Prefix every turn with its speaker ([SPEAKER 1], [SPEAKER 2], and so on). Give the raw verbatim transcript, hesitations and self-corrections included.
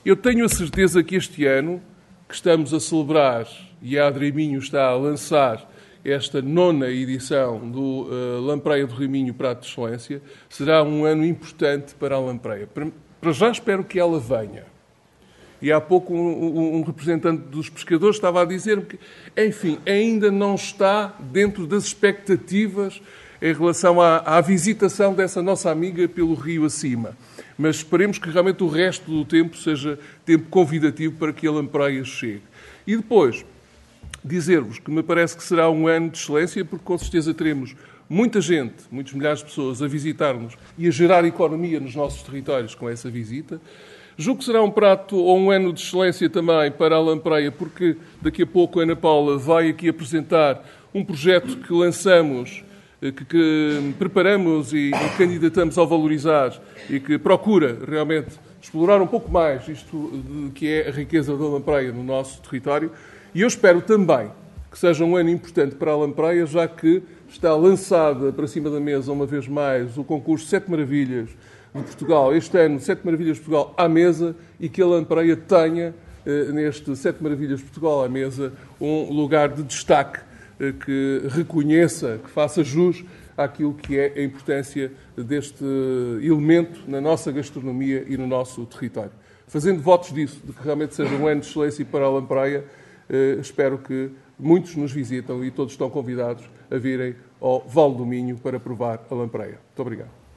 [SPEAKER 1] Eu tenho a certeza que este ano, que estamos a celebrar, e a Adri Minho está a lançar esta nona edição do uh, Lampreia do Raminho Prato de Excelência, será um ano importante para a Lampreia. Para, para já espero que ela venha. E há pouco um, um, um representante dos pescadores estava a dizer-me que, enfim, ainda não está dentro das expectativas em relação à, à visitação dessa nossa amiga pelo rio acima. Mas esperemos que realmente o resto do tempo seja tempo convidativo para que a Lampreia chegue. E depois, dizer-vos que me parece que será um ano de excelência, porque com certeza teremos muita gente, muitos milhares de pessoas a visitar-nos e a gerar economia nos nossos territórios com essa visita. Julgo que será um prato ou um ano de excelência também para a Lampreia, porque daqui a pouco a Ana Paula vai aqui apresentar um projeto que lançamos, que, que preparamos e, e candidatamos ao Valorizar e que procura realmente explorar um pouco mais isto de, que é a riqueza da Lampreia no nosso território. E eu espero também que seja um ano importante para a Lampreia, já que está lançada para cima da mesa, uma vez mais, o concurso Sete Maravilhas de Portugal. Este ano, Sete Maravilhas de Portugal à mesa, e que a Lampreia tenha, eh, neste Sete Maravilhas de Portugal à mesa, um lugar de destaque eh, que reconheça, que faça jus àquilo que é a importância deste elemento na nossa gastronomia e no nosso território. Fazendo votos disso, de que realmente seja um ano de excelência para a Lampreia, Uh, espero que muitos nos visitam e todos estão convidados a virem ao Vale do Minho para provar a Lampreia. Muito obrigado.